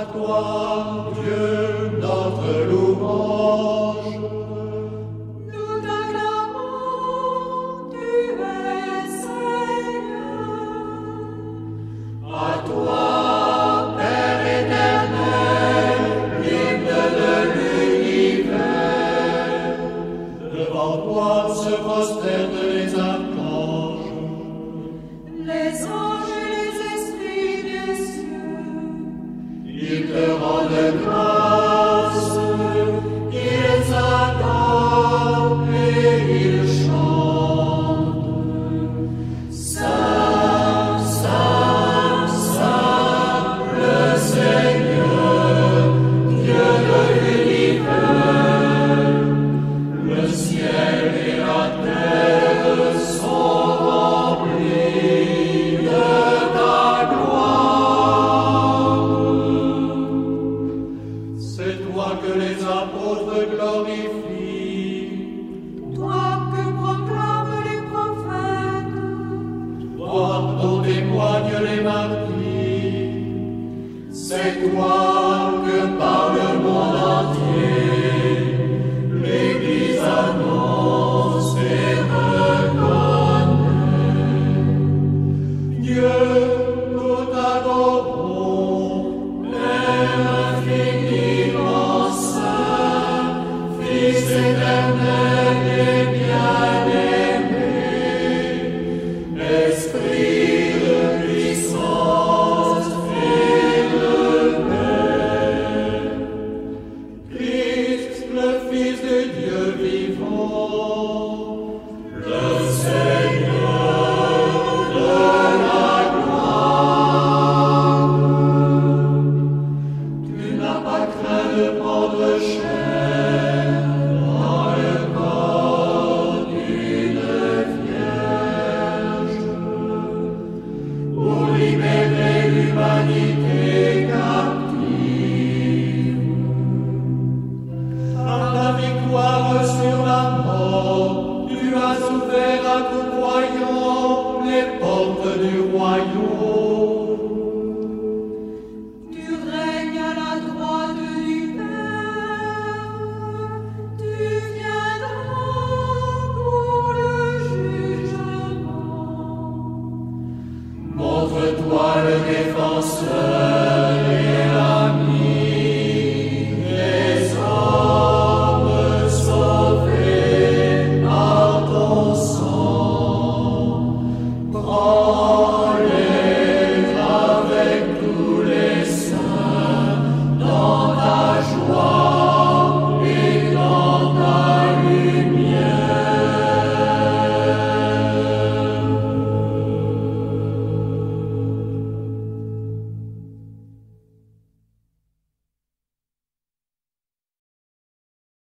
toi, Dieu, notre louange. Nous t'acclamons, tu es Seigneur. À toi, Père éternel, l'hymne de l'univers. Devant toi se prosternent les archanges. Les anges et les esprits des cieux, Ils te rendent grâce, ils adorent et ils chantent. Saint, Saint, Saint, le Seigneur, Dieu de l'univers. Le ciel et la terre sont remplis de ta gloire. C'est toi que les apôtres glorifient, toi que proclament les prophètes, toi dont témoignent les martyrs. C'est toi que par le monde entier, l'Église annonce et reconnaît. Dieu, nous t'adorons, Père infiniment saint, Fils éternel et bien-aimé, Esprit de puissance et de paix. Christ, le Fils de Dieu vivant, le Seigneur de la gloire. Tu n'as pas craint de prendre chair dans le corps d'une vierge pour libérer l'humanité captive. Par ta victoire sur la mort, tu as ouvert à tout croyant les portes du royaume. tu règnes à la droite du Père, tu viendras pour le jugement. Montre-toi le défenseur